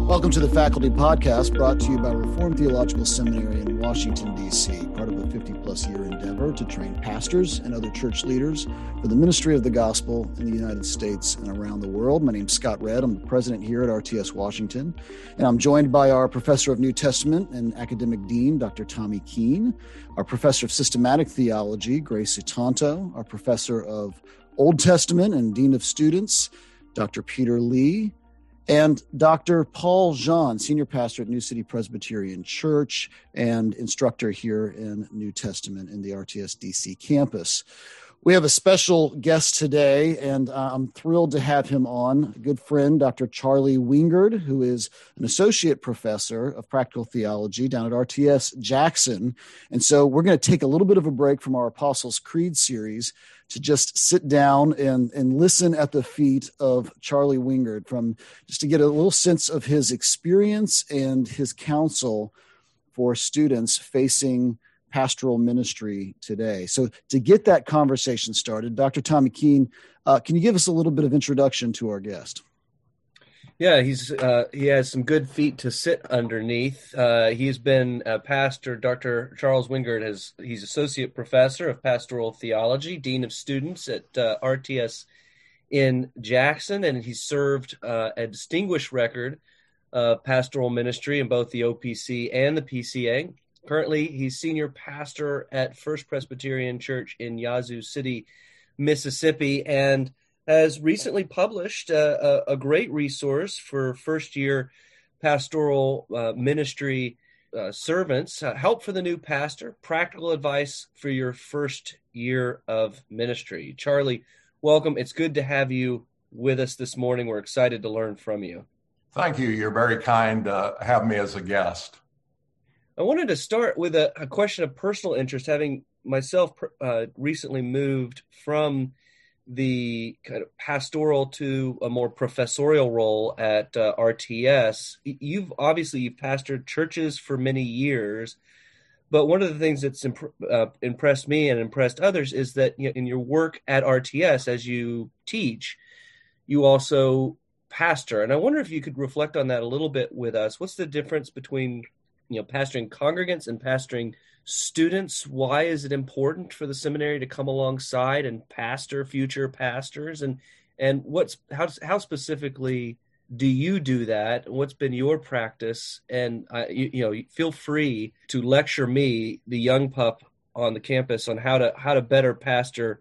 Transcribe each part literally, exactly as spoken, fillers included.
Welcome to the Faculty Podcast, brought to you by Reformed Theological Seminary in Washington, D C, part of a fifty-plus year endeavor to train pastors and other church leaders for the ministry of the gospel in the United States and around the world. My name's Scott Redd. I'm the president here at R T S Washington, and I'm joined by our professor of New Testament and academic dean, Doctor Tommy Keene, our professor of systematic theology, Grace Sutanto, our professor of Old Testament and dean of students, Doctor Peter Lee, and Doctor Paul Jean, senior pastor at New City Presbyterian Church and instructor here in New Testament in the R T S D C campus. We have a special guest today, and uh, I'm thrilled to have him on, a good friend, Doctor Charlie Wingard, who is an associate professor of practical theology down at R T S Jackson. And so we're going to take a little bit of a break from our Apostles' Creed series to just sit down and, and listen at the feet of Charlie Wingard, from just to get a little sense of his experience and his counsel for students facing pastoral ministry today. So to get that conversation started, Doctor Tommy Keene, uh, can you give us a little bit of introduction to our guest? Yeah, he's uh, he has some good feet to sit underneath. Uh, he's been a pastor. Doctor Charles Wingard has he's associate professor of pastoral theology, dean of students at uh, R T S in Jackson, and he's served uh, a distinguished record of pastoral ministry in both the O P C and the P C A. Currently, he's senior pastor at First Presbyterian Church in Yazoo City, Mississippi, and has recently published a, a, a great resource for first-year pastoral uh, ministry uh, servants, uh, Help for the New Pastor, Practical Advice for Your First Year of Ministry. Charlie, welcome. It's good to have you with us this morning. We're excited to learn from you. Thank you. You're very kind to have me as a guest. I wanted to start with a, a question of personal interest, having myself uh, recently moved from the kind of pastoral to a more professorial role at uh, R T S. You've obviously you've pastored churches for many years, but one of the things that's imp- uh, impressed me and impressed others is that, you know, in your work at R T S, as you teach, you also pastor. And I wonder if you could reflect on that a little bit with us. What's the difference between, you know, pastoring congregants and pastoring students? Why is it important for the seminary to come alongside and pastor future pastors? And and what's how how specifically do you do that? What's been your practice? And uh, you, you know, feel free to lecture me, the young pup on the campus, on how to how to better pastor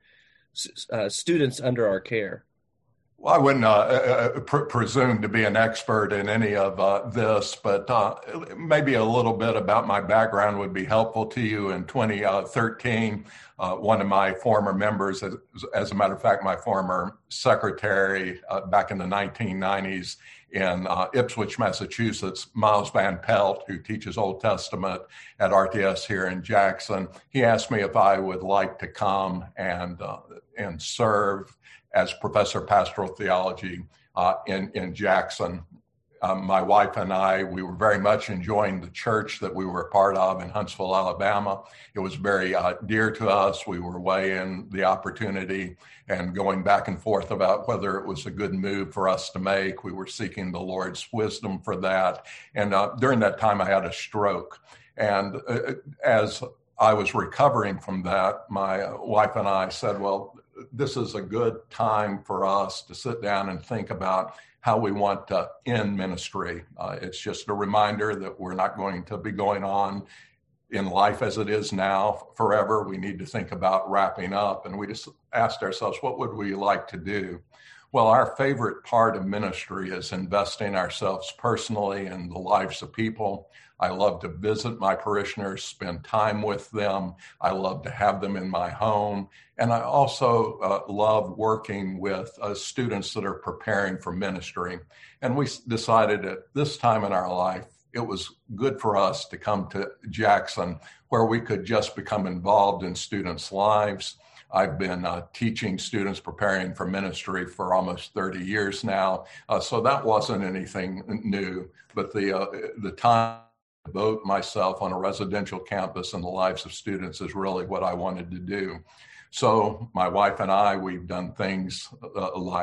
uh, students under our care. Well, I wouldn't uh, uh, pr- presume to be an expert in any of uh, this, but uh, maybe a little bit about my background would be helpful to you. In twenty thirteen, uh, one of my former members, as, as a matter of fact, my former secretary uh, back in the nineteen nineties in uh, Ipswich, Massachusetts, Miles Van Pelt, who teaches Old Testament at R T S here in Jackson, he asked me if I would like to come and uh, and serve as professor of pastoral theology uh, in, in Jackson. Um, my wife and I, we were very much enjoying the church that we were a part of in Huntsville, Alabama. It was very uh, dear to us. We were weighing the opportunity and going back and forth about whether it was a good move for us to make. We were seeking the Lord's wisdom for that. And uh, during that time, I had a stroke. And uh, as I was recovering from that, my wife and I said, well, this is a good time for us to sit down and think about how we want to end ministry. Uh, it's just a reminder that we're not going to be going on in life as it is now forever. We need to think about wrapping up. And we just asked ourselves, what would we like to do? Well, our favorite part of ministry is investing ourselves personally in the lives of people. I love to visit my parishioners, spend time with them. I love to have them in my home. And I also uh, love working with uh, students that are preparing for ministry. And we decided at this time in our life, it was good for us to come to Jackson, where we could just become involved in students' lives. I've been uh, teaching students preparing for ministry for almost thirty years now. Uh, so that wasn't anything new, but the uh, the time to devote myself on a residential campus and the lives of students is really what I wanted to do. So my wife and I, we've done things uh, like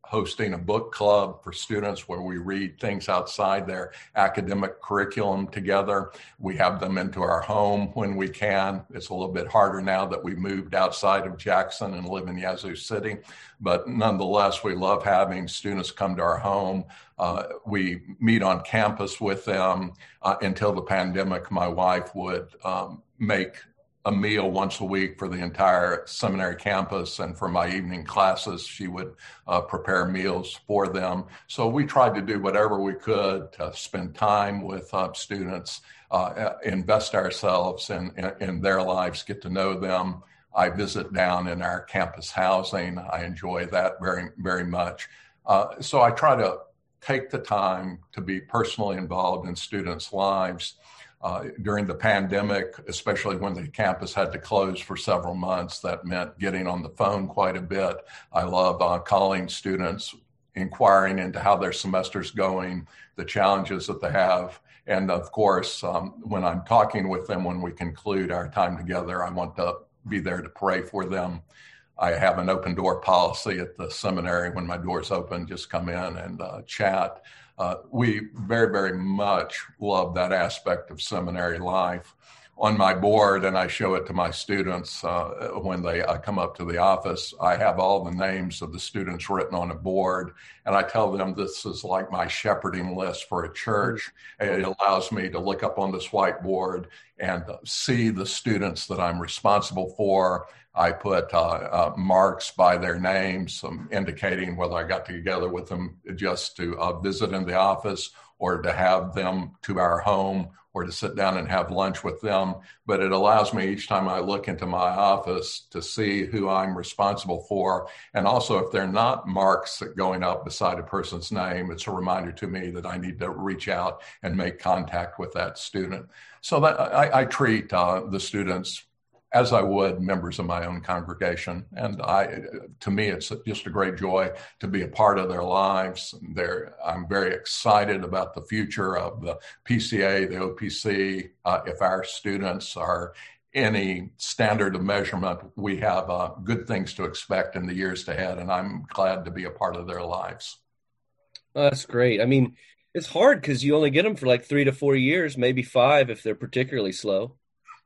hosting a book club for students where we read things outside their academic curriculum together. We have them into our home when we can. It's a little bit harder now that we moved outside of Jackson and live in Yazoo City, but nonetheless, we love having students come to our home. Uh, we meet on campus with them. Uh, until the pandemic, my wife would um, make a meal once a week for the entire seminary campus, and for my evening classes, she would uh, prepare meals for them. So we tried to do whatever we could to spend time with uh, students, uh, invest ourselves in, in, in their lives, get to know them. I visit down in our campus housing. I enjoy that very, very much. Uh, so I try to take the time to be personally involved in students' lives. Uh, during the pandemic, especially when the campus had to close for several months, that meant getting on the phone quite a bit. I love uh, calling students, inquiring into how their semester's going, the challenges that they have. And of course, um, when I'm talking with them, when we conclude our time together, I want to be there to pray for them. I have an open door policy at the seminary. When my door's open, just come in and uh, chat. Uh, we very, very much love that aspect of seminary life. On my board, and I show it to my students uh, when they uh, come up to the office, I have all the names of the students written on a board, and I tell them this is like my shepherding list for a church. It allows me to look up on this whiteboard and see the students that I'm responsible for. I put uh, uh, marks by their names, um, indicating whether I got together with them just to uh, visit in the office or to have them to our home or to sit down and have lunch with them. But it allows me each time I look into my office to see who I'm responsible for. And also, if they're not marks going up beside a person's name, it's a reminder to me that I need to reach out and make contact with that student. So that I, I treat uh, the students as I would members of my own congregation. And I, to me, it's just a great joy to be a part of their lives. They're, I'm very excited about the future of the P C A, the O P C. Uh, if our students are any standard of measurement, we have uh, good things to expect in the years ahead, and I'm glad to be a part of their lives. Oh, that's great. I mean, it's hard because you only get them for like three to four years, maybe five if they're particularly slow.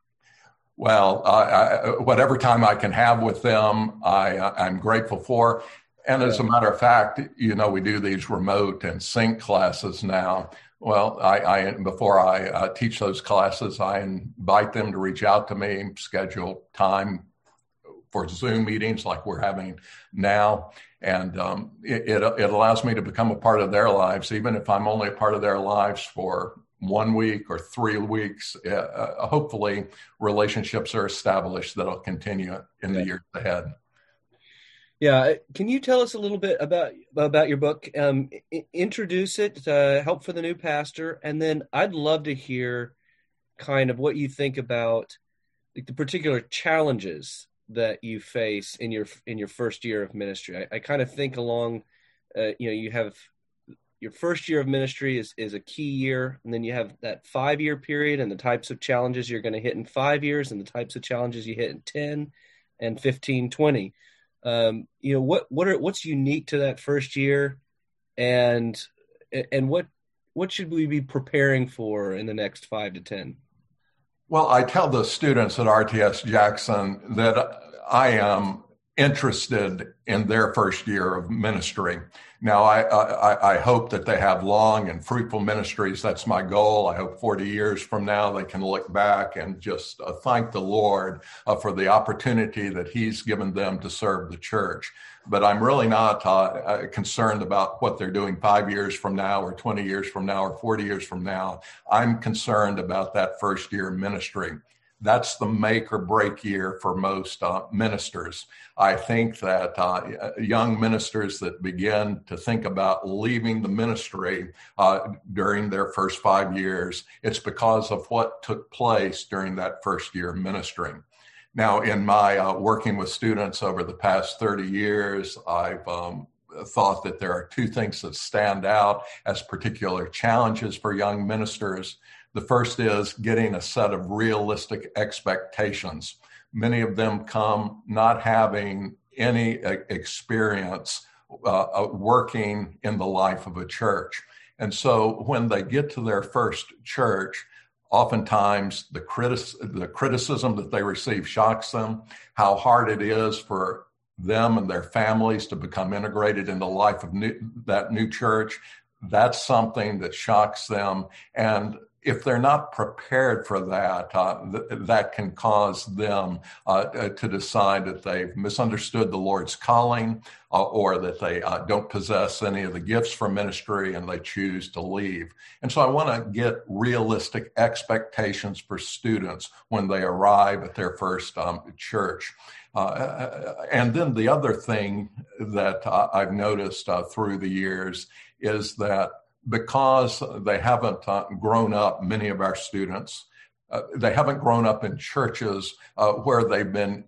Well, uh, I, whatever time I can have with them, I, I'm grateful for. And as a matter of fact, you know, we do these remote and sync classes now. Well, I, I before I uh, teach those classes, I invite them to reach out to me, schedule time for Zoom meetings like we're having now. And um, it, it, it allows me to become a part of their lives, even if I'm only a part of their lives for one week or three weeks. Uh, hopefully relationships are established that'll continue in the years ahead. Yeah. Can you tell us a little bit about, about your book? Um, I- introduce it, uh, Help for the New Pastor. And then I'd love to hear kind of what you think about like, the particular challenges that you face in your, in your first year of ministry. I, I kind of think along, uh, you know, you have your first year of ministry is, is a key year. And then you have that five year period and the types of challenges you're going to hit in five years and the types of challenges you hit in ten and fifteen, twenty. Um, you know, what, what are, what's unique to that first year and, and what, what should we be preparing for in the next five to ten? Well, I tell the students at R T S Jackson that I am interested in their first year of ministry. Now, I, I, I hope that they have long and fruitful ministries. That's my goal. I hope forty years from now they can look back and just uh, thank the Lord uh, for the opportunity that he's given them to serve the church. But I'm really not uh, concerned about what they're doing five years from now or twenty years from now or forty years from now. I'm concerned about that first year ministry. That's the make or break year for most uh, ministers. I think that uh, young ministers that begin to think about leaving the ministry uh, during their first five years, it's because of what took place during that first year of ministry. Now, in my uh, working with students over the past thirty years, I've um, thought that there are two things that stand out as particular challenges for young ministers. The first is getting a set of realistic expectations. Many of them come not having any experience uh, working in the life of a church. And so when they get to their first church, oftentimes the, critic- the criticism that they receive shocks them, how hard it is for them and their families to become integrated in the life of new, that new church. That's something that shocks them. And if they're not prepared for that, uh, th- that can cause them uh, to decide that they've misunderstood the Lord's calling uh, or that they uh, don't possess any of the gifts for ministry and they choose to leave. And so I want to get realistic expectations for students when they arrive at their first um, church. Uh, and then the other thing that uh, I've noticed uh, through the years is that because they haven't uh, grown up, many of our students, uh, they haven't grown up in churches uh, where they've been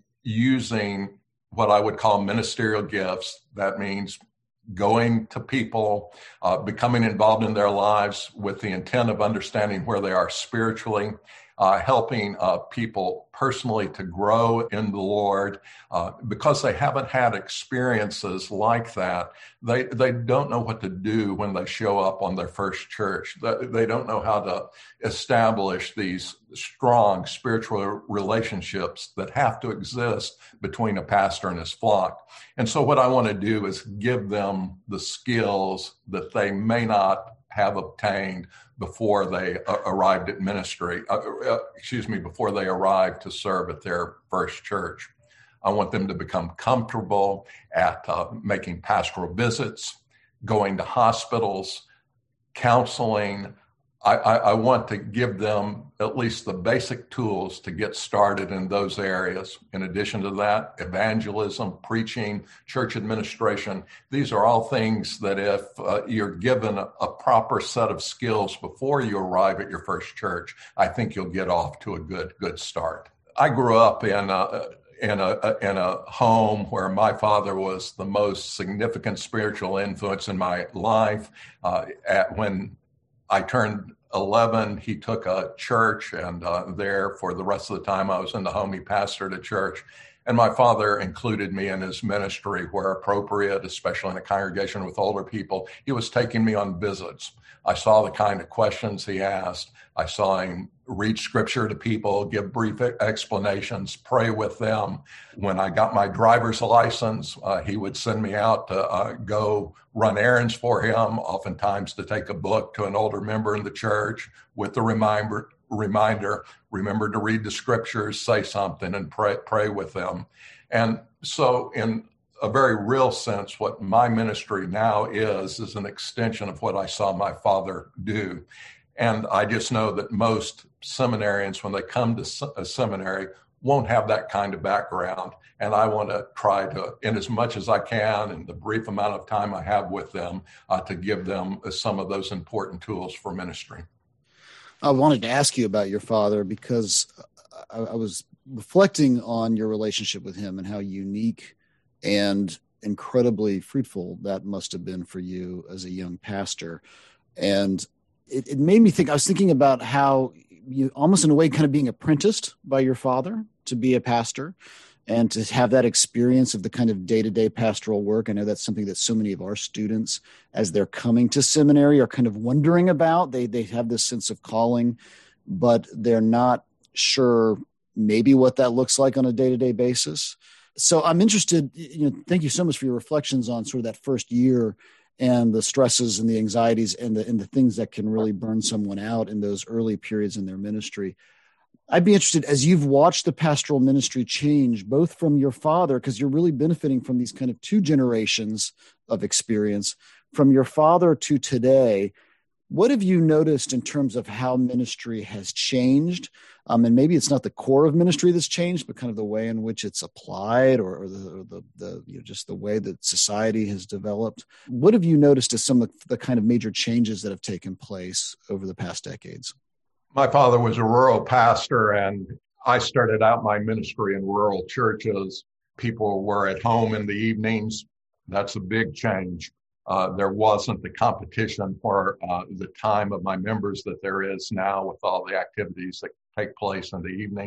using what I would call ministerial gifts. That means going to people, uh, becoming involved in their lives with the intent of understanding where they are spiritually, uh, helping uh, people personally to grow in the Lord. Uh, because they haven't had experiences like that, they they don't know what to do when they show up on their first church. They don't know how to establish these strong spiritual relationships that have to exist between a pastor and his flock. And so what I want to do is give them the skills that they may not have obtained before they uh, arrived at ministry, uh, uh, excuse me, before they arrived to serve at their first church. I want them to become comfortable at uh, making pastoral visits, going to hospitals, counseling. I, I, I want to give them at least the basic tools to get started in those areas. In addition to that, evangelism, preaching, church administration, these are all things that if uh, you're given a, a proper set of skills before you arrive at your first church, I think you'll get off to a good, good start. I grew up in a, in a, in a home where my father was the most significant spiritual influence in my life. Uh, at when I turned eleven, he took a church, and uh, there for the rest of the time I was in the home, he pastored a church. And my father included me in his ministry where appropriate, especially in a congregation with older people. He was taking me on visits. I saw the kind of questions he asked. I saw him read scripture to people, give brief explanations, pray with them. When I got my driver's license, uh, he would send me out to uh, go run errands for him, oftentimes to take a book to an older member in the church with the reminder, reminder, remember to read the scriptures, say something, and pray, pray with them. And so in a very real sense, what my ministry now is, is an extension of what I saw my father do. And I just know that most seminarians, when they come to a seminary, won't have that kind of background. And I want to try to, in as much as I can, in the brief amount of time I have with them, uh, to give them some of those important tools for ministry. I wanted to ask you about your father because I, I was reflecting on your relationship with him and how unique and incredibly fruitful that must have been for you as a young pastor. And it, it made me think, I was thinking about how you almost in a way kind of being apprenticed by your father to be a pastor and to have that experience of the kind of day-to-day pastoral work. I know that's something that so many of our students, as they're coming to seminary, are kind of wondering about. They they have this sense of calling, but they're not sure maybe what that looks like on a day-to-day basis. So I'm interested, you know, thank you so much for your reflections on sort of that first year and the stresses and the anxieties and the and the things that can really burn someone out in those early periods in their ministry. I'd be interested, as you've watched the pastoral ministry change, both from your father, because you're really benefiting from these kind of two generations of experience, from your father to today, what have you noticed in terms of how ministry has changed? Um, and maybe it's not the core of ministry that's changed, but kind of the way in which it's applied, or, or the, or the, the you know, just the way that society has developed. What have you noticed as some of the kind of major changes that have taken place over the past decades? My father was a rural pastor, and I started out my ministry in rural churches. People were at home in the evenings. That's a big change. Uh, there wasn't the competition for uh, the time of my members that there is now with all the activities that take place in the evening.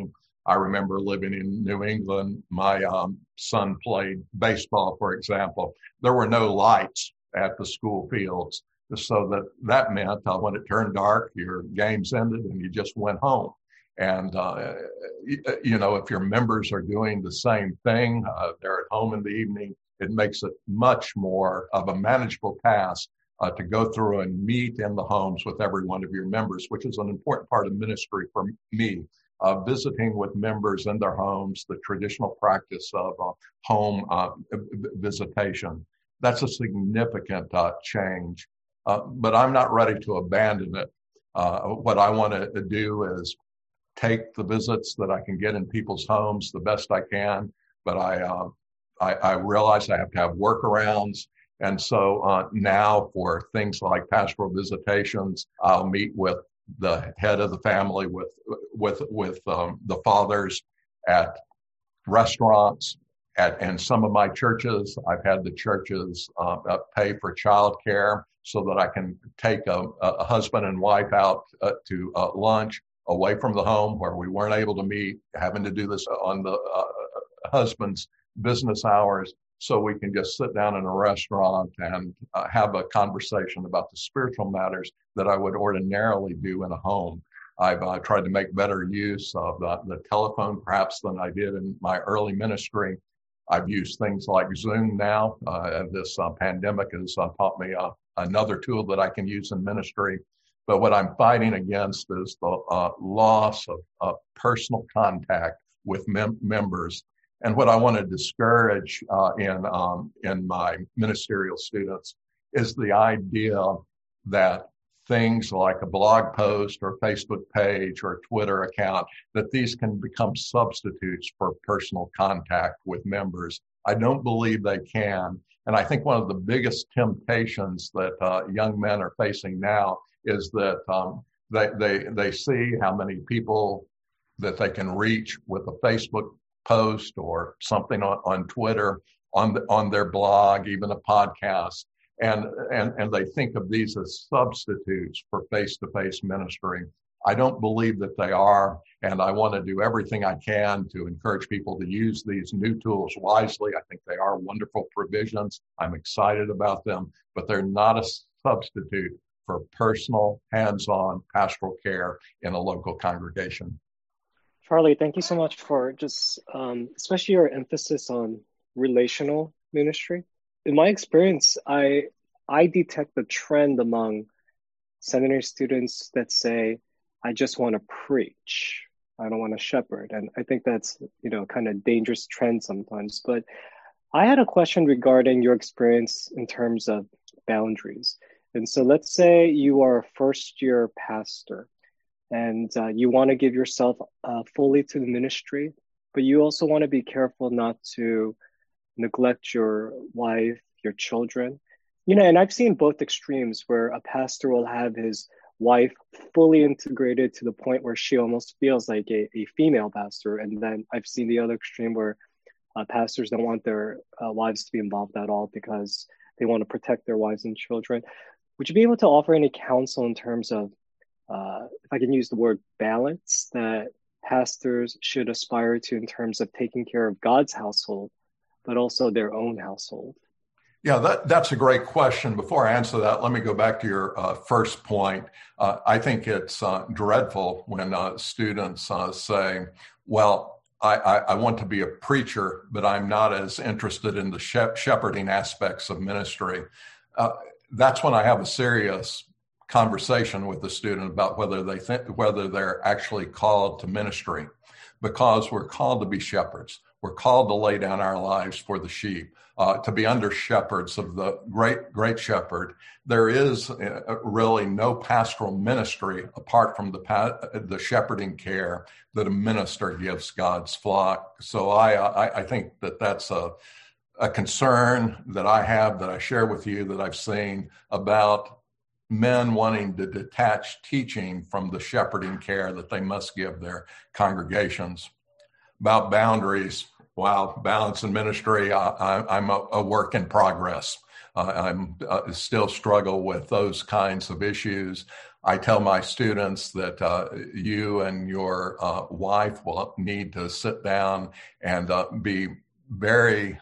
I remember living in New England. My um, son played baseball, for example. There were no lights at the school fields, so that that meant uh, when it turned dark, your games ended and you just went home. And, uh, you know, if your members are doing the same thing, uh, they're at home in the evening, it makes it much more of a manageable task uh, to go through and meet in the homes with every one of your members, which is an important part of ministry for me. Uh, visiting with members in their homes, the traditional practice of uh, home uh, visitation. That's a significant uh, change, uh, but I'm not ready to abandon it. Uh, what I want to do is take the visits that I can get in people's homes the best I can, but I uh, I, I realize I have to have workarounds. And so uh, now for things like pastoral visitations, I'll meet with the head of the family, with with with um, the fathers at restaurants, at and some of my churches. I've had the churches uh, pay for childcare so that I can take a, a husband and wife out uh, to uh, lunch away from the home where we weren't able to meet, having to do this on the uh, husband's business hours. So we can just sit down in a restaurant and uh, have a conversation about the spiritual matters that I would ordinarily do in a home. I've uh, tried to make better use of uh, the telephone perhaps than I did in my early ministry. I've used things like Zoom now. Uh, this uh, pandemic has uh, taught me uh, another tool that I can use in ministry. But what I'm fighting against is the uh, loss of uh, personal contact with mem- members. And what I want to discourage uh, in um, in my ministerial students is the idea that things like a blog post or Facebook page or Twitter account, that these can become substitutes for personal contact with members. I don't believe they can. And I think one of the biggest temptations that uh, young men are facing now is that um, they, they, they see how many people that they can reach with a Facebook post or something on, on Twitter, on the, on their blog, even a podcast. And, and, and they think of these as substitutes for face-to-face ministry. I don't believe that they are. And I want to do everything I can to encourage people to use these new tools wisely. I think they are wonderful provisions. I'm excited about them, but they're not a substitute for personal, hands-on pastoral care in a local congregation. Charlie, thank you so much for just, um, especially your emphasis on relational ministry. In my experience, I I detect the trend among seminary students that say, I just want to preach. I don't want to shepherd. And I think that's, you know, kind of dangerous trend sometimes. But I had a question regarding your experience in terms of boundaries. And so let's say you are a first year pastor and uh, you want to give yourself uh, fully to the ministry, but you also want to be careful not to neglect your wife, your children. You know, and I've seen both extremes where a pastor will have his wife fully integrated to the point where she almost feels like a, a female pastor. And then I've seen the other extreme where uh, pastors don't want their uh, wives to be involved at all because they want to protect their wives and children. Would you be able to offer any counsel in terms of, uh, if I can use the word balance, that pastors should aspire to in terms of taking care of God's household, but also their own household? Yeah, that, that's a great question. Before I answer that, let me go back to your uh, first point. Uh, I think it's uh, dreadful when uh, students uh, say, well, I, I, I want to be a preacher, but I'm not as interested in the shep- shepherding aspects of ministry. Uh, that's when I have a serious conversation with the student about whether they think, whether they're actually called to ministry, because we're called to be shepherds. We're called to lay down our lives for the sheep, uh, to be under shepherds of the great, great shepherd. There is uh, really no pastoral ministry apart from the pa- the shepherding care that a minister gives God's flock. So I, I, I think that that's a, a concern that I have, that I share with you, that I've seen about men wanting to detach teaching from the shepherding care that they must give their congregations. About boundaries, wow, balance in ministry, I, I, I'm a, a work in progress. Uh, I'm uh, still struggle with those kinds of issues. I tell my students that uh, you and your uh, wife will need to sit down and uh, be very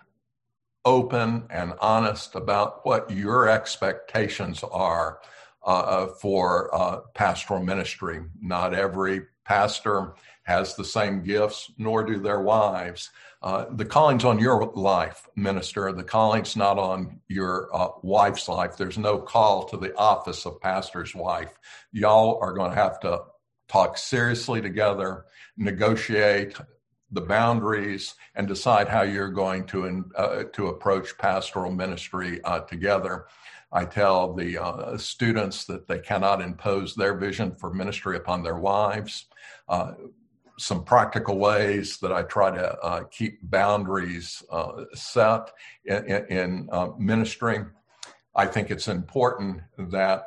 open and honest about what your expectations are uh, for uh, pastoral ministry. Not every pastor has the same gifts, nor do their wives. Uh, the calling's on your life, minister. The calling's not on your uh, wife's life. There's no call to the office of pastor's wife. Y'all are going to have to talk seriously together, negotiate the boundaries, and decide how you're going to uh, to approach pastoral ministry uh, together. I tell the uh, students that they cannot impose their vision for ministry upon their wives. Uh, some practical ways that I try to uh, keep boundaries uh, set in, in, in uh, ministry. I think it's important that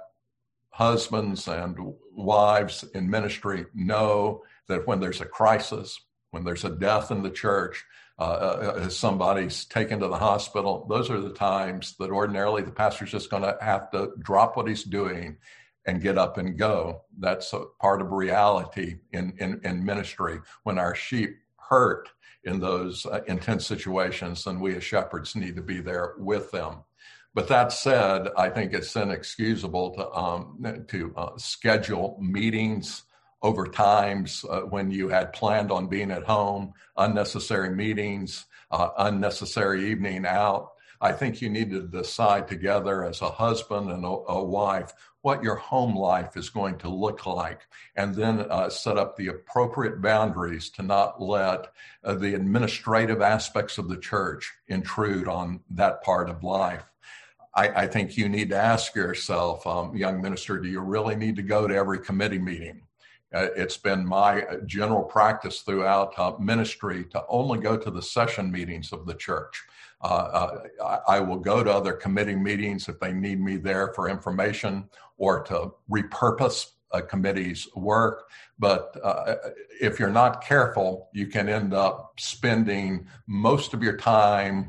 husbands and wives in ministry know that when there's a crisis, when there's a death in the church, uh, somebody's taken to the hospital, those are the times that ordinarily the pastor's just going to have to drop what he's doing and get up and go. That's a part of reality in, in, in ministry. When our sheep hurt in those uh, intense situations, then we as shepherds need to be there with them. But that said, I think it's inexcusable to, um, to uh, schedule meetings over times uh, when you had planned on being at home, unnecessary meetings, uh, unnecessary evening out. I think you need to decide together as a husband and a, a wife what your home life is going to look like, and then uh, set up the appropriate boundaries to not let uh, the administrative aspects of the church intrude on that part of life. I, I think you need to ask yourself, um, young minister, do you really need to go to every committee meeting? Uh, it's been my general practice throughout uh, ministry to only go to the session meetings of the church. Uh, uh, I, I will go to other committee meetings if they need me there for information or to repurpose a committee's work. But uh, if you're not careful, you can end up spending most of your time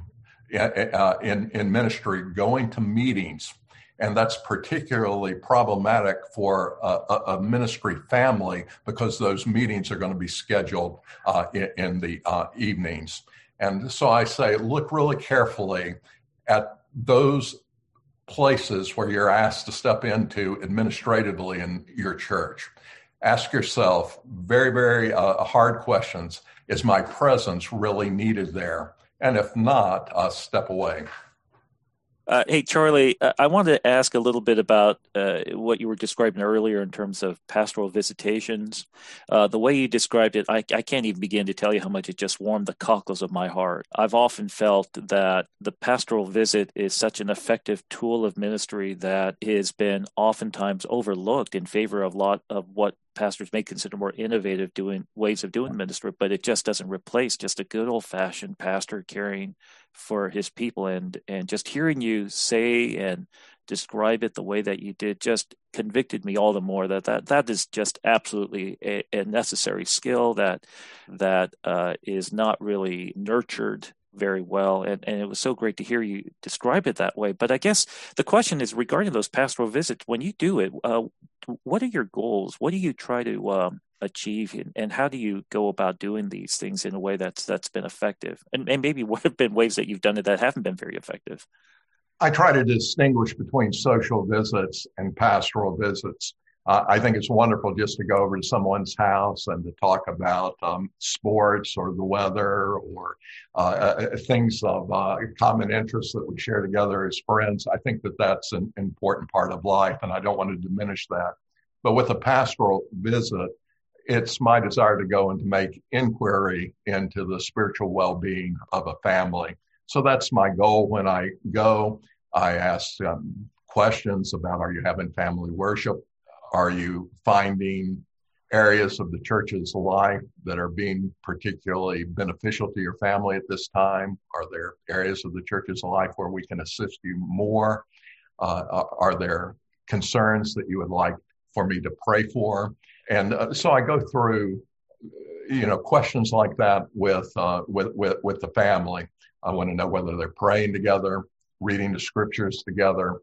uh, in, in ministry going to meetings. And that's particularly problematic for a, a ministry family because those meetings are going to be scheduled uh, in, in the uh, evenings. And so I say, look really carefully at those places where you're asked to step into administratively in your church. Ask yourself very, very uh, hard questions. Is my presence really needed there? And if not, uh, step away. Uh, hey, Charlie, uh, I wanted to ask a little bit about uh, what you were describing earlier in terms of pastoral visitations. Uh, the way you described it, I, I can't even begin to tell you how much it just warmed the cockles of my heart. I've often felt that the pastoral visit is such an effective tool of ministry that has been oftentimes overlooked in favor of a lot of what pastors may consider more innovative doing ways of doing ministry, but it just doesn't replace just a good old-fashioned pastor caring for his people. And and just hearing you say and describe it the way that you did just convicted me all the more that that, that is just absolutely a, a necessary skill that that uh, is not really nurtured very well. And, and it was so great to hear you describe it that way. But I guess the question is regarding those pastoral visits, when you do it, uh, what are your goals? What do you try to um, achieve? And, and how do you go about doing these things in a way that's that's been effective? And, and maybe what have been ways that you've done it that haven't been very effective? I try to distinguish between social visits and pastoral visits. Uh, I think it's wonderful just to go over to someone's house and to talk about um, sports or the weather or uh, things of uh, common interest that we share together as friends. I think that that's an important part of life, and I don't want to diminish that. But with a pastoral visit, it's my desire to go and to make inquiry into the spiritual well-being of a family. So that's my goal when I go. I ask um, questions about, are you having family worship? Are you finding areas of the church's life that are being particularly beneficial to your family at this time? Are there areas of the church's life where we can assist you more? Uh, are there concerns that you would like for me to pray for? And uh, so I go through, you know, questions like that with, uh, with, with, with the family. I want to know whether they're praying together, reading the scriptures together.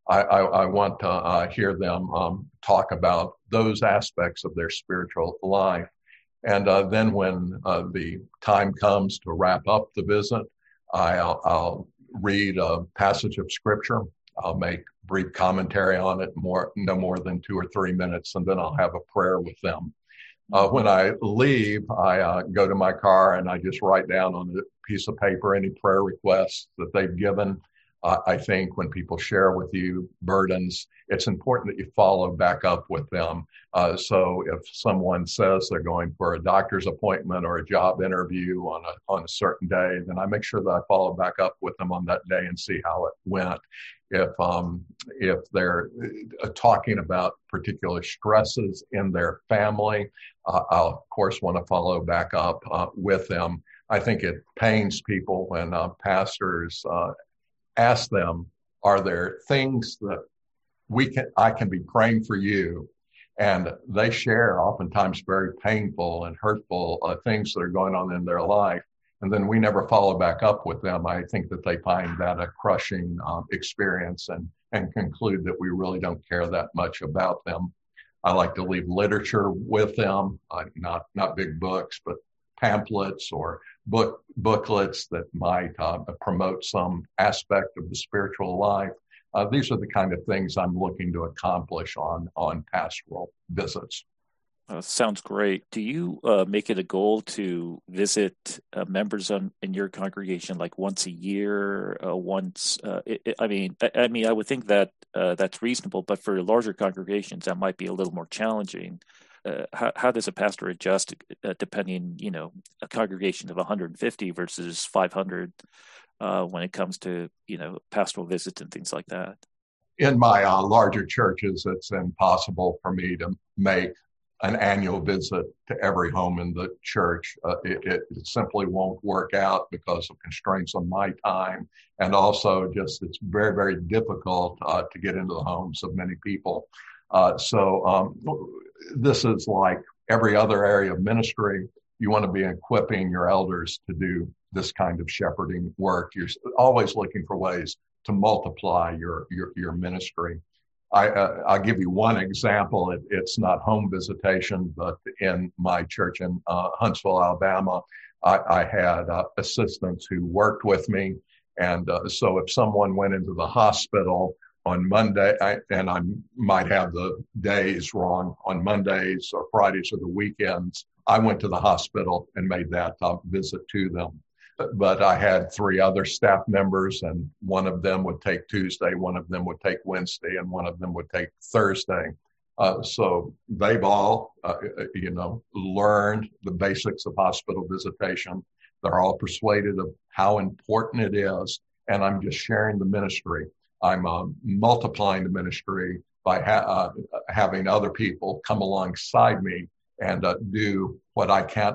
I, I, I want to uh, hear them um, talk about those aspects of their spiritual life. And uh, then when uh, the time comes to wrap up the visit, I'll, I'll read a passage of scripture. I'll make brief commentary on it, more no more than two or three minutes, and then I'll have a prayer with them. Uh, when I leave, I uh, go to my car and I just write down on a piece of paper any prayer requests that they've given. Uh, I think when people share with you burdens, it's important that you follow back up with them. Uh, so if someone says they're going for a doctor's appointment or a job interview on a on a certain day, then I make sure that I follow back up with them on that day and see how it went. If um, if they're uh, talking about particular stresses in their family, uh, I'll of course want to follow back up uh, with them. I think it pains people when uh, pastors uh, ask them, are there things that we can, I can be praying for you? And they share oftentimes very painful and hurtful uh, things that are going on in their life. And then we never follow back up with them. I think that they find that a crushing um, experience and, and conclude that we really don't care that much about them. I like to leave literature with them, uh, not, not big books, but pamphlets or book booklets that might uh, promote some aspect of the spiritual life. Uh, these are the kind of things I'm looking to accomplish on, on pastoral visits. Uh, sounds great. Do you uh, make it a goal to visit uh, members on, in your congregation like once a year, uh, once? Uh, it, it, I mean, I, I mean, I would think that uh, that's reasonable, but for larger congregations, that might be a little more challenging. Uh, how, how does a pastor adjust uh, depending, you know, a congregation of one hundred fifty versus five hundred uh, when it comes to, you know, pastoral visits and things like that? In my uh, larger churches, it's impossible for me to make an annual visit to every home in the church. Uh, it, it simply won't work out because of constraints on my time. And also just it's very, very difficult uh, to get into the homes of many people. Uh, so um, this is like every other area of ministry. You want to be equipping your elders to do this kind of shepherding work. You're always looking for ways to multiply your your, your ministry. I, uh, I'll give you one example. It, it's not home visitation, but in my church in uh, Huntsville, Alabama, I, I had uh, assistants who worked with me. And uh, so if someone went into the hospital on Monday, I, and I might have the days wrong, on Mondays or Fridays or the weekends, I went to the hospital and made that uh, visit to them. But I had three other staff members, and one of them would take Tuesday, one of them would take Wednesday, and one of them would take Thursday. Uh, so they've all, uh, you know, learned the basics of hospital visitation. They're all persuaded of how important it is, and I'm just sharing the ministry. I'm uh, multiplying the ministry by ha- uh, having other people come alongside me and uh, do what I can't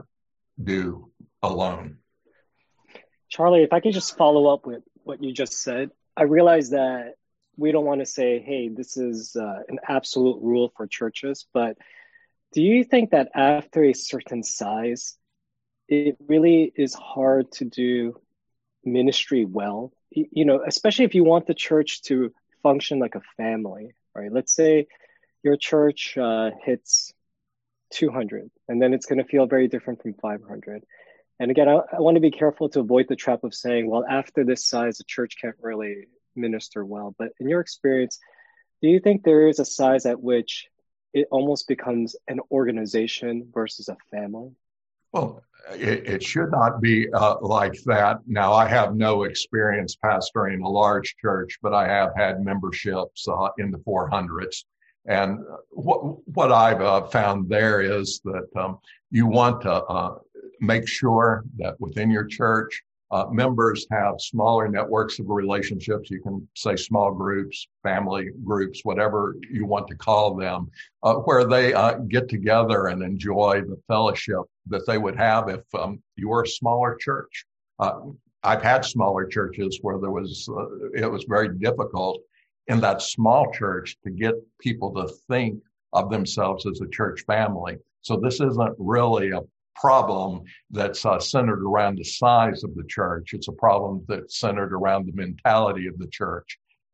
do alone. Charlie, if I could just follow up with what you just said, I realize that we don't want to say, hey, this is uh, an absolute rule for churches, but do you think that after a certain size, it really is hard to do ministry well? You know, especially if you want the church to function like a family, right? Let's say your church uh, hits two hundred, and then it's going to feel very different from five hundred. And again, I, I want to be careful to avoid the trap of saying, well, after this size, the church can't really minister well. But in your experience, do you think there is a size at which it almost becomes an organization versus a family? Well, it, it should not be uh, like that. Now, I have no experience pastoring a large church, but I have had memberships uh, in the four hundreds. And what, what I've uh, found there is that um, you want to uh, make sure that within your church, uh, members have smaller networks of relationships. You can say small groups, family groups, whatever you want to call them, uh, where they uh, get together and enjoy the fellowship that they would have if um, you were a smaller church. Uh, I've had smaller churches where there was, uh, it was very difficult in that small church to get people to think of themselves as a church family. So this isn't really a problem that's uh, centered around the size of the church. It's a problem that's centered around the mentality of the church.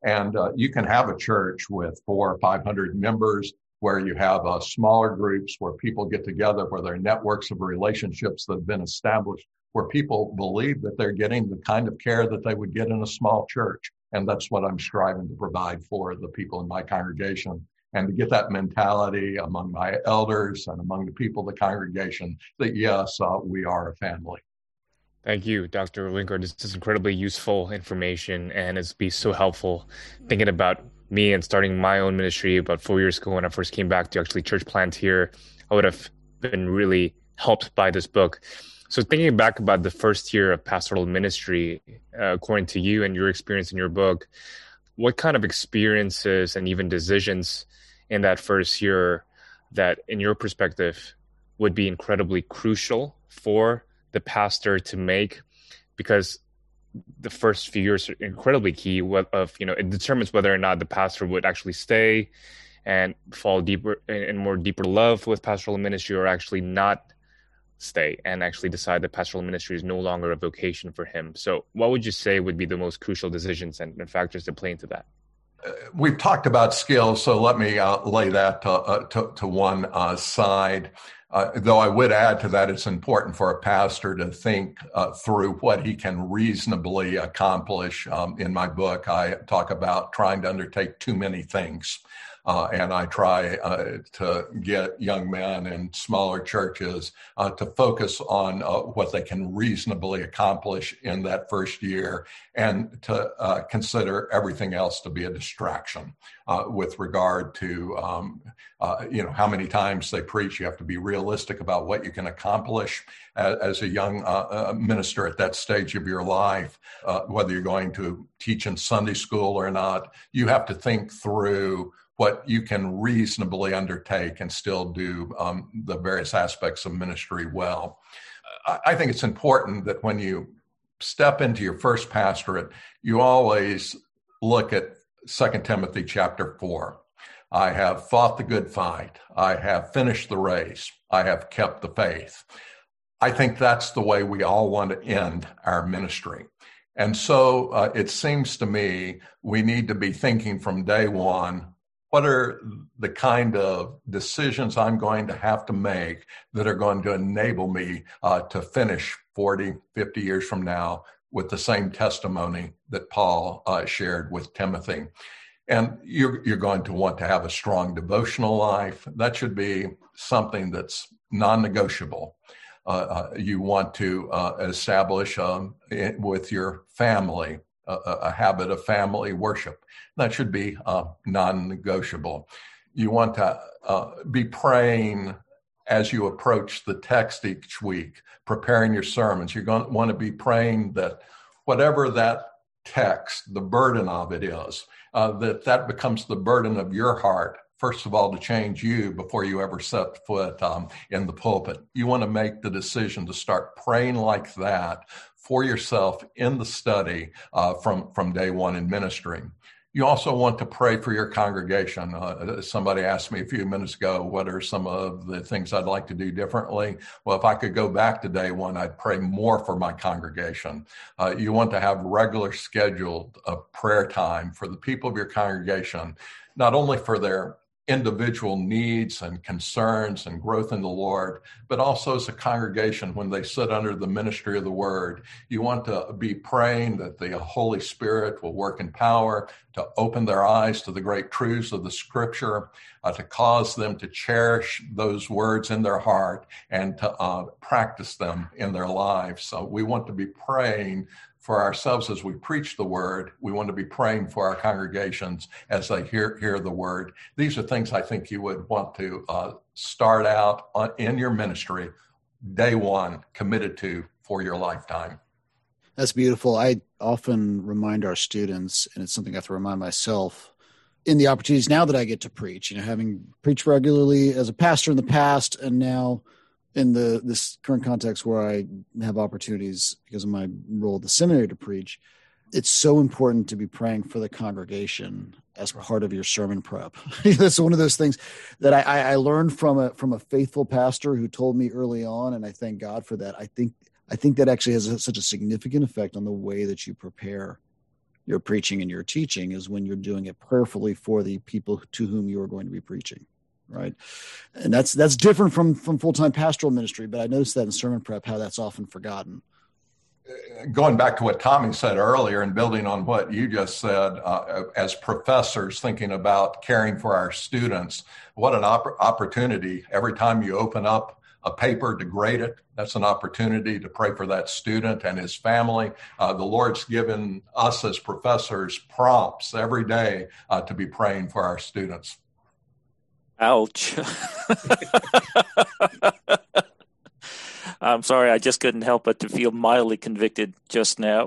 And uh, you can have a church with four or five hundred members where you have uh, smaller groups where people get together, where there are networks of relationships that have been established, where people believe that they're getting the kind of care that they would get in a small church. And that's what I'm striving to provide for the people in my congregation, and to get that mentality among my elders and among the people of the congregation that, yes, uh, we are a family. Thank you, Doctor Winkler. This is incredibly useful information, and it's been so helpful thinking about me and starting my own ministry about four years ago when I first came back to actually church plant here. I would have been really helped by this book. So thinking back about the first year of pastoral ministry, uh, according to you and your experience in your book, what kind of experiences and even decisions in that first year that, in your perspective, would be incredibly crucial for the pastor to make? Because the first few years are incredibly key of, you know, it determines whether or not the pastor would actually stay and fall deeper in more deeper love with pastoral ministry, or actually not stay and actually decide that pastoral ministry is no longer a vocation for him. So what would you say would be the most crucial decisions and, and factors that play into that? Uh, we've talked about skills, so let me uh, lay that uh, uh, to, to one uh, side. Uh, though I would add to that, it's important for a pastor to think uh, through what he can reasonably accomplish. Um, in my book, I talk about trying to undertake too many things. Uh, and I try uh, to get young men in smaller churches uh, to focus on uh, what they can reasonably accomplish in that first year, and to uh, consider everything else to be a distraction uh, with regard to, um, uh, you know, how many times they preach. You have to be realistic about what you can accomplish as, as a young uh, minister at that stage of your life, uh, whether you're going to teach in Sunday school or not. You have to think through what you can reasonably undertake and still do um, the various aspects of ministry well. I, I think it's important that when you step into your first pastorate, you always look at Second Timothy chapter four. I have fought the good fight. I have finished the race. I have kept the faith. I think that's the way we all want to end our ministry. And so uh, it seems to me we need to be thinking from day one, what are the kind of decisions I'm going to have to make that are going to enable me uh, to finish forty, fifty years from now with the same testimony that Paul uh, shared with Timothy? And you're, you're going to want to have a strong devotional life. That should be something that's non-negotiable. Uh, uh, you want to uh, establish um, it, with your family a, a habit of family worship. That should be uh, non-negotiable. You want to uh, be praying as you approach the text each week, preparing your sermons. You're going to want to be praying that whatever that text, the burden of it is, uh, that that becomes the burden of your heart, first of all, to change you before you ever set foot um, in the pulpit. You want to make the decision to start praying like that for yourself in the study uh, from, from day one in ministry. You also want to pray for your congregation. Uh, somebody asked me a few minutes ago, what are some of the things I'd like to do differently? Well, if I could go back to day one, I'd pray more for my congregation. Uh, you want to have regular scheduled uh, prayer time for the people of your congregation, not only for their individual needs and concerns and growth in the Lord, but also as a congregation when they sit under the ministry of the word. You want to be praying that the Holy Spirit will work in power to open their eyes to the great truths of the scripture, uh, to cause them to cherish those words in their heart and to uh, practice them in their lives. So we want to be praying for ourselves as we preach the word. We want to be praying for our congregations as they hear hear the word. These are things I think you would want to uh, start out on, in your ministry, day one, committed to for your lifetime. That's beautiful. I often remind our students, and it's something I have to remind myself, in the opportunities now that I get to preach, you know, having preached regularly as a pastor in the past, and now in the this current context where I have opportunities because of my role at the seminary to preach, it's so important to be praying for the congregation as part of your sermon prep. That's one of those things that I, I learned from a from a faithful pastor who told me early on, and I thank God for that. I think I think that actually has a, such a significant effect on the way that you prepare your preaching and your teaching is when you're doing it prayerfully for the people to whom you are going to be preaching, right? And that's that's different from from full-time pastoral ministry, but I noticed that in sermon prep, how that's often forgotten. Going back to what Tommy said earlier and building on what you just said, uh, as professors thinking about caring for our students, what an opp- opportunity. Every time you open up a paper to grade it, that's an opportunity to pray for that student and his family. Uh, the Lord's given us as professors prompts every day uh, to be praying for our students. Ouch. I'm sorry, I just couldn't help but to feel mildly convicted just now.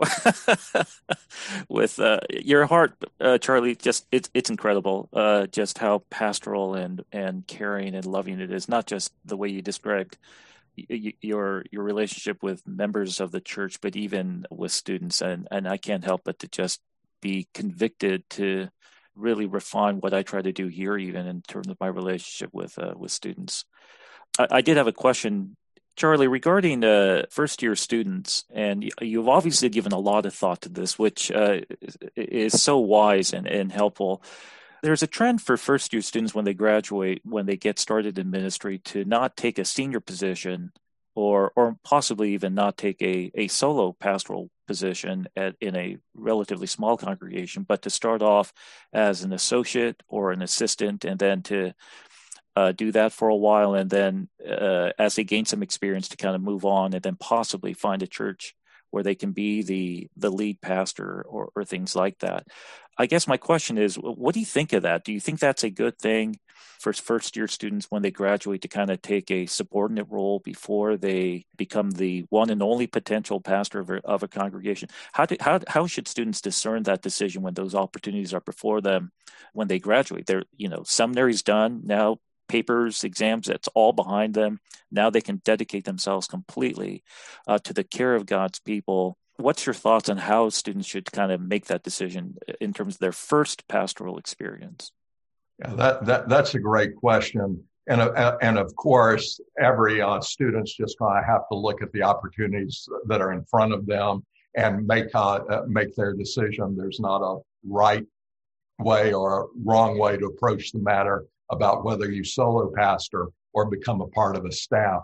With uh, your heart, uh, Charlie, just it's it's incredible, uh, just how pastoral and, and caring and loving it is. Not just the way you described y- your your relationship with members of the church, but even with students. And, and I can't help but to just be convicted to really refine what I try to do here, even in terms of my relationship with uh, with students. I, I did have a question, Charlie, regarding uh, first-year students, and you've obviously given a lot of thought to this, which uh, is so wise and, and helpful. There's a trend for first-year students when they graduate, when they get started in ministry, to not take a senior position or or possibly even not take a, a solo pastoral position at, in a relatively small congregation, but to start off as an associate or an assistant, and then to Uh, do that for a while, and then uh, as they gain some experience, to kind of move on and then possibly find a church where they can be the the lead pastor or, or things like that. I guess my question is, what do you think of that? Do you think that's a good thing for first year students when they graduate to kind of take a subordinate role before they become the one and only potential pastor of a, of a congregation? How do, how how should students discern that decision when those opportunities are before them when they graduate? They're, you know, seminary's done now. Papers, exams, that's all behind them. Now they can dedicate themselves completely uh, to the care of God's people. What's your thoughts on how students should kind of make that decision in terms of their first pastoral experience? Yeah, that, that that's a great question. And, uh, and of course, every uh, student's just going to have to look at the opportunities that are in front of them and make, uh, uh, make their decision. There's not a right way or a wrong way to approach the matter about whether you solo pastor or become a part of a staff.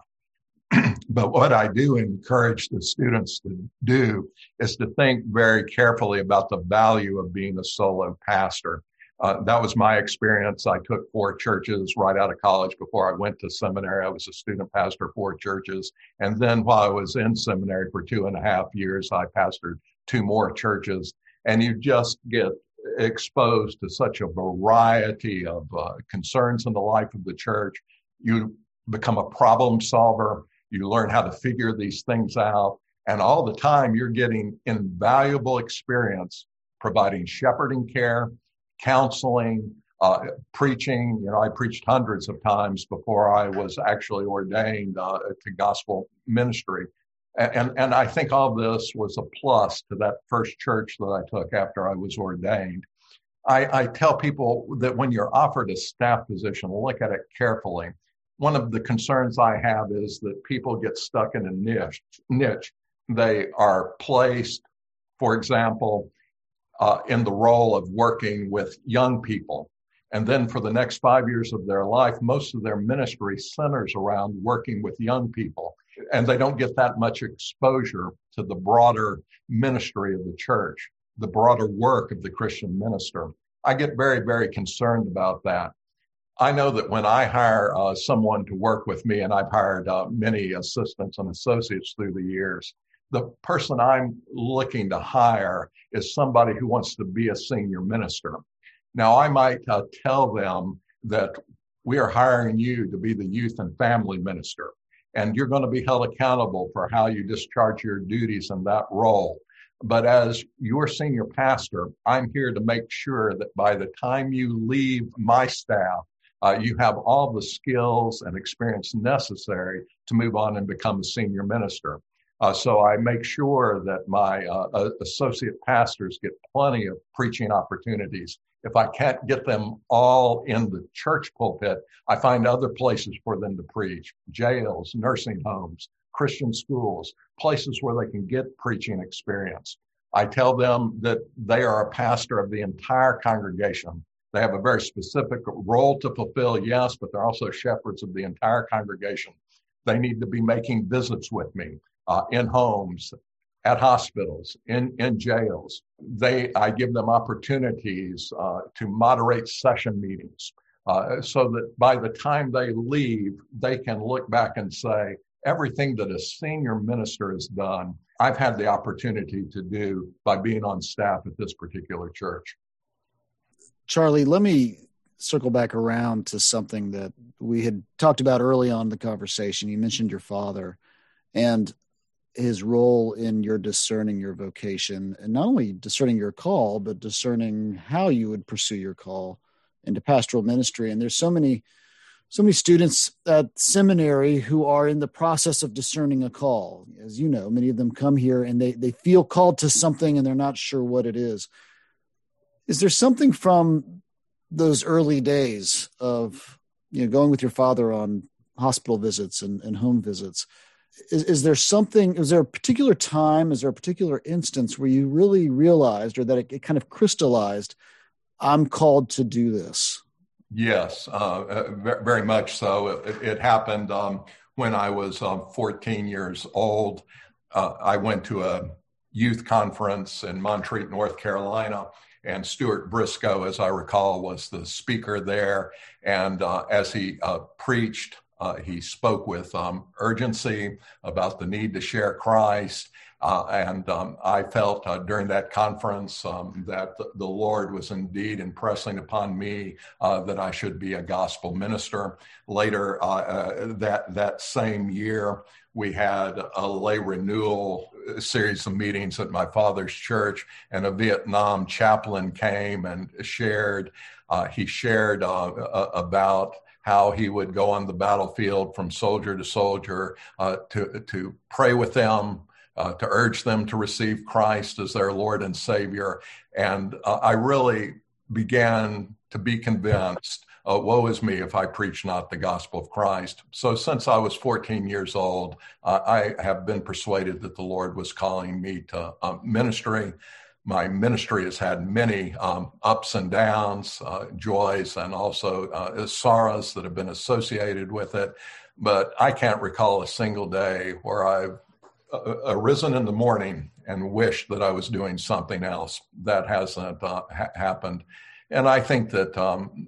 But what I do encourage the students to do is to think very carefully about the value of being a solo pastor. Uh, that was my experience. I took four churches right out of college before I went to seminary. I was a student pastor of four churches. And then while I was in seminary for two and a half years, I pastored two more churches. And you just get exposed to such a variety of uh, concerns in the life of the church. You become a problem solver. You learn how to figure these things out. And all the time you're getting invaluable experience providing shepherding care, counseling, uh, preaching. You know, I preached hundreds of times before I was actually ordained uh, to gospel ministry. And, and I think all this was a plus to that first church that I took after I was ordained. I, I tell people that when you're offered a staff position, look at it carefully. One of the concerns I have is that people get stuck in a niche. niche. They are placed, for example, uh, in the role of working with young people. And then for the next five years of their life, most of their ministry centers around working with young people. And they don't get that much exposure to the broader ministry of the church, the broader work of the Christian minister. I get very, very concerned about that. I know that when I hire uh, someone to work with me, and I've hired uh, many assistants and associates through the years, the person I'm looking to hire is somebody who wants to be a senior minister. Now, I might uh, tell them that we are hiring you to be the youth and family minister, and you're going to be held accountable for how you discharge your duties in that role. But as your senior pastor, I'm here to make sure that by the time you leave my staff, uh, you have all the skills and experience necessary to move on and become a senior minister. Uh, so I make sure that my uh, associate pastors get plenty of preaching opportunities. If I can't get them all in the church pulpit, I find other places for them to preach: jails, nursing homes, Christian schools, places where they can get preaching experience. I tell them that they are a pastor of the entire congregation. They have a very specific role to fulfill, yes, but they're also shepherds of the entire congregation. They need to be making visits with me uh, in homes, at hospitals, in, in jails. They, I give them opportunities uh, to moderate session meetings uh, so that by the time they leave, they can look back and say, everything that a senior minister has done, I've had the opportunity to do by being on staff at this particular church. Charlie, let me circle back around to something that we had talked about early on in the conversation. You mentioned your father and his role in your discerning your vocation, and not only discerning your call, but discerning how you would pursue your call into pastoral ministry. And there's so many, so many students at seminary who are in the process of discerning a call. As you know, many of them come here and they, they feel called to something and they're not sure what it is. Is there something from those early days of, you know, going with your father on hospital visits and, and home visits? Is, is there something, is there a particular time, is there a particular instance where you really realized, or that it, it kind of crystallized, I'm called to do this? Yes, uh, very much so. It, it happened um, when I was um, fourteen years old. Uh, I went to a youth conference in Montreat, North Carolina, and Stuart Briscoe, as I recall, was the speaker there. And uh, as he uh, preached, Uh, he spoke with um, urgency about the need to share Christ. Uh, and um, I felt uh, during that conference um, that the, the Lord was indeed impressing upon me uh, that I should be a gospel minister. Later uh, uh, that, that same year, we had a lay renewal series of meetings at my father's church, and a Vietnam chaplain came and shared. Uh, he shared uh, about how he would go on the battlefield from soldier to soldier uh, to, to pray with them, uh, to urge them to receive Christ as their Lord and Savior. And uh, I really began to be convinced, uh, woe is me if I preach not the gospel of Christ. So since I was fourteen years old, uh, I have been persuaded that the Lord was calling me to uh, ministry. My ministry has had many um, ups and downs, uh, joys, and also uh, sorrows that have been associated with it. But I can't recall a single day where I've uh, arisen in the morning and wished that I was doing something else. That hasn't uh, ha- happened. And I think that um,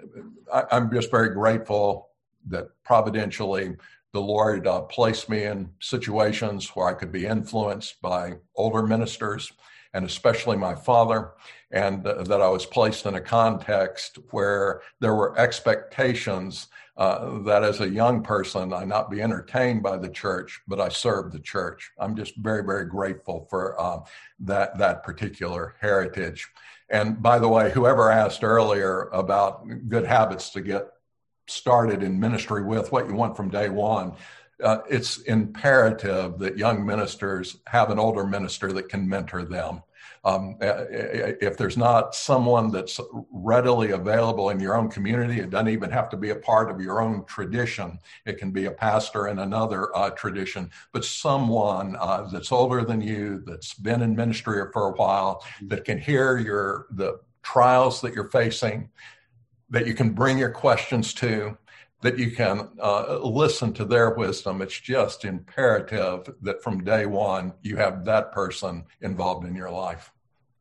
I, I'm just very grateful that providentially the Lord uh, placed me in situations where I could be influenced by older ministers, and especially my father, and uh, that I was placed in a context where there were expectations uh, that as a young person, I not be entertained by the church, but I served the church. I'm just very, very grateful for uh, that, that particular heritage. And by the way, whoever asked earlier about good habits to get started in ministry with, what you want from day one, Uh, it's imperative that young ministers have an older minister that can mentor them. Um, if there's not someone that's readily available in your own community, it doesn't even have to be a part of your own tradition. It can be a pastor in another uh, tradition, but someone uh, that's older than you, that's been in ministry for a while, that can hear your the trials that you're facing, that you can bring your questions to, that you can uh, listen to their wisdom. It's just imperative that from day one, you have that person involved in your life.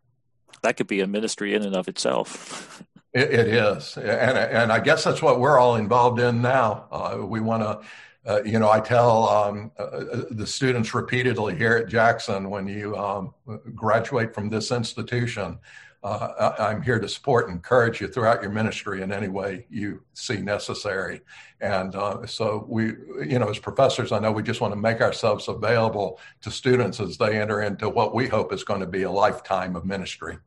That could be a ministry in and of itself. It, it is. And, and I guess that's what we're all involved in now. Uh, we want to, uh, you know, I tell um, uh, the students repeatedly here at Jackson, when you um, graduate from this institution, Uh, I'm here to support and encourage you throughout your ministry in any way you see necessary. And uh, so we, you know, as professors, I know we just want to make ourselves available to students as they enter into what we hope is going to be a lifetime of ministry.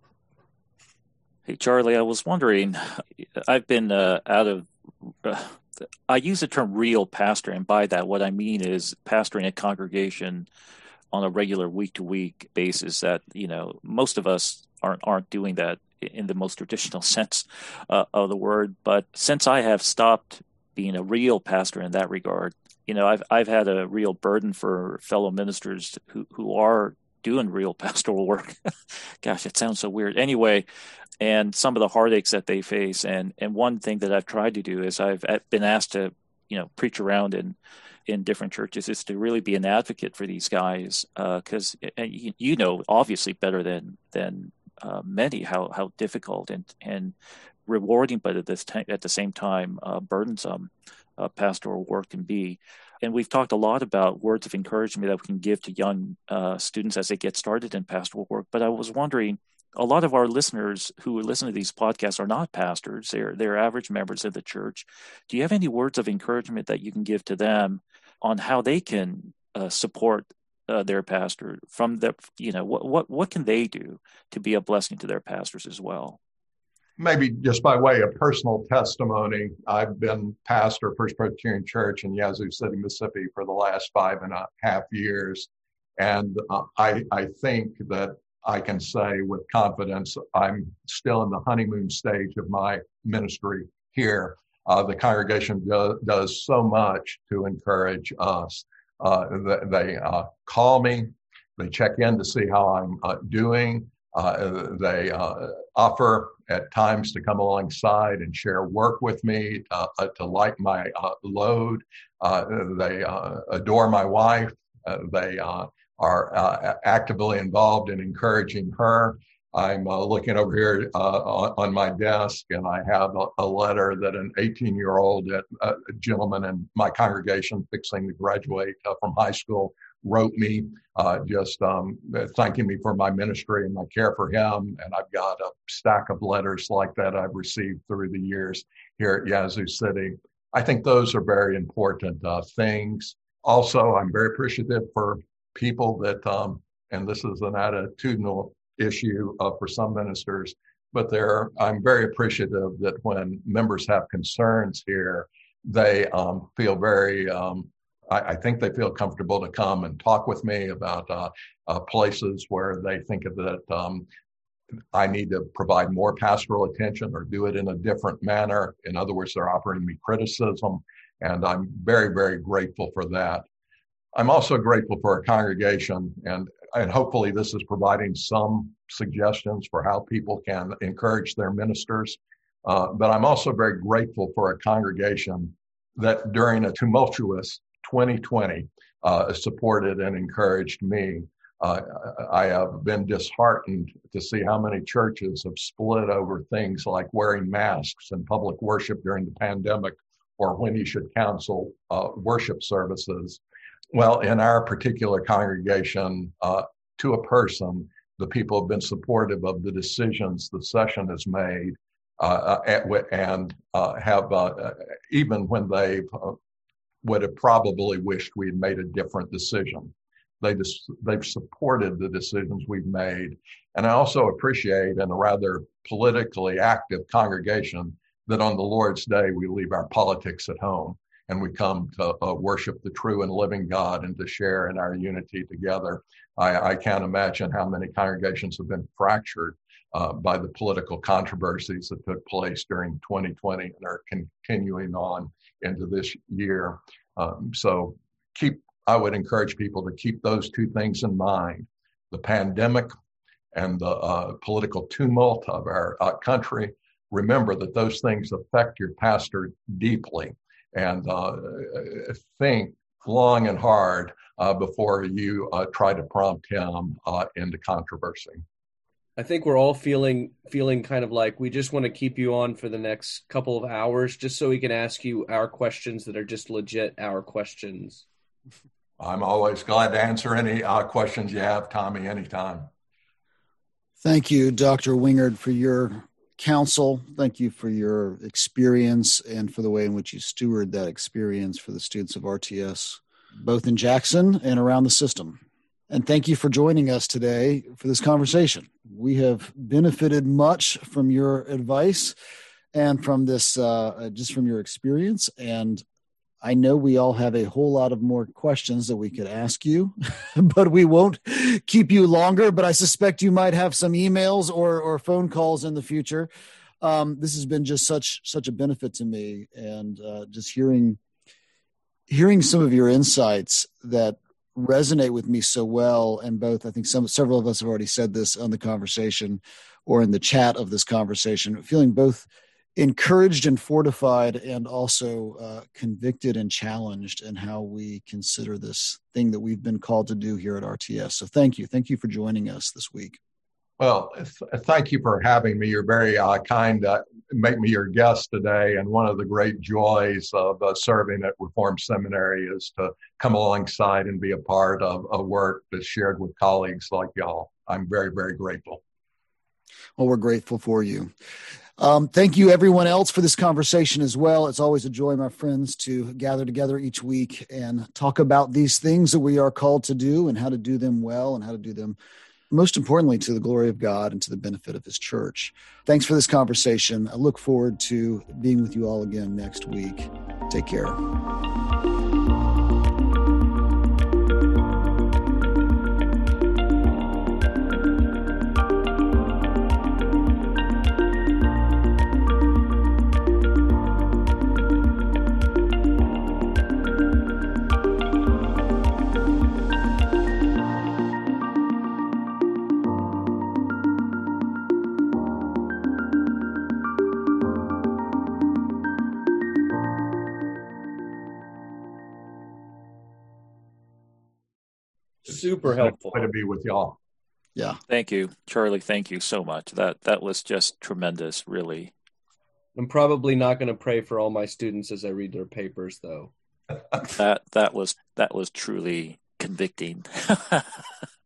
Hey, Charlie, I was wondering, I've been uh, out of, uh, I use the term real pastor, and by that, what I mean is pastoring a congregation on a regular week-to-week basis that, you know, most of us aren't aren't doing that in the most traditional sense uh, of the word. But since I have stopped being a real pastor in that regard, you know, I've I've had a real burden for fellow ministers who, who are doing real pastoral work. Gosh, it sounds so weird. Anyway, and some of the heartaches that they face. And, and one thing that I've tried to do is I've been asked to, you know, preach around in, in different churches is to really be an advocate for these guys. Uh, cause you, you know, obviously better than, than uh, many, how, how difficult and, and rewarding, but at this t- at the same time, uh, burdensome uh, pastoral work can be. And we've talked a lot about words of encouragement that we can give to young uh, students as they get started in pastoral work. But I was wondering, a lot of our listeners who listen to these podcasts are not pastors. They're, they're average members of the church. Do you have any words of encouragement that you can give to them on how they can uh, support uh, their pastor from the, you know, what, what, what can they do to be a blessing to their pastors as well? Maybe just by way of personal testimony, I've been pastor of First Presbyterian Church in Yazoo City, Mississippi for the last five and a half years. And uh, I, I think that I can say with confidence, I'm still in the honeymoon stage of my ministry here. Uh, the congregation do, does so much to encourage us. Uh, they uh, call me, they check in to see how I'm uh, doing. Uh, they uh, offer at times to come alongside and share work with me, uh, uh, to light my uh, load. Uh, they uh, adore my wife. Uh, they uh, are uh, actively involved in encouraging her. I'm uh, looking over here uh, on, on my desk, and I have a, a letter that an eighteen-year-old uh, gentleman in my congregation fixing to graduate uh, from high school wrote me, uh, just um, thanking me for my ministry and my care for him. And I've got a stack of letters like that I've received through the years here at Yazoo City. I think those are very important uh, things. Also, I'm very appreciative for people that, um, and this is an attitudinal issue uh, for some ministers, but there, I'm very appreciative that when members have concerns here, they um, feel very, um, I think they feel comfortable to come and talk with me about uh, uh, places where they think that um, I need to provide more pastoral attention or do it in a different manner. In other words, they're offering me criticism, and I'm very, very grateful for that. I'm also grateful for a congregation, and, and hopefully this is providing some suggestions for how people can encourage their ministers. Uh, but I'm also very grateful for a congregation that during a tumultuous twenty twenty uh, supported and encouraged me. Uh, I have been disheartened to see how many churches have split over things like wearing masks in public worship during the pandemic, or when you should cancel uh, worship services. Well, in our particular congregation, uh, to a person, the people have been supportive of the decisions the session has made, uh, and uh, have, uh, even when they've uh, would have probably wished we had made a different decision. They just, they've supported the decisions we've made. And I also appreciate in a rather politically active congregation that on the Lord's Day, we leave our politics at home and we come to uh, worship the true and living God and to share in our unity together. I, I can't imagine how many congregations have been fractured uh, by the political controversies that took place during twenty twenty and are continuing on into this year. Um, so keep, I would encourage people to keep those two things in mind, the pandemic and the uh, political tumult of our uh, country. Remember that those things affect your pastor deeply, and uh, think long and hard uh, before you uh, try to prompt him uh, into controversy. I think we're all feeling feeling kind of like we just want to keep you on for the next couple of hours just so we can ask you our questions that are just legit our questions. I'm always glad to answer any uh, questions you have, Tommy, anytime. Thank you, Doctor Wingard, for your counsel. Thank you for your experience and for the way in which you steward that experience for the students of R T S, both in Jackson and around the system. And thank you for joining us today for this conversation. We have benefited much from your advice and from this, uh, just from your experience. And I know we all have a whole lot of more questions that we could ask you, but we won't keep you longer. But I suspect you might have some emails or, or phone calls in the future. Um, this has been just such such a benefit to me, and uh, just hearing hearing some of your insights that resonate with me so well. And both, I think some several of us have already said this on the conversation or in the chat of this conversation, feeling both encouraged and fortified and also uh, convicted and challenged in how we consider this thing that we've been called to do here at R T S. So thank you. Thank you for joining us this week. Well, th- thank you for having me. You're very uh, kind to make me your guest today. And one of the great joys of uh, serving at Reformed Seminary is to come alongside and be a part of a work that's shared with colleagues like y'all. I'm very, very grateful. Well, we're grateful for you. Um, thank you, everyone else, for this conversation as well. It's always a joy, my friends, to gather together each week and talk about these things that we are called to do and how to do them well and how to do them, most importantly, to the glory of God and to the benefit of his church. Thanks for this conversation. I look forward to being with you all again next week. Take care. Super helpful. Good to be with y'all. Yeah. Thank you, Charlie. Thank you so much. That that was just tremendous, really. I'm probably not going to pray for all my students as I read their papers, though. that that was that was truly convicting.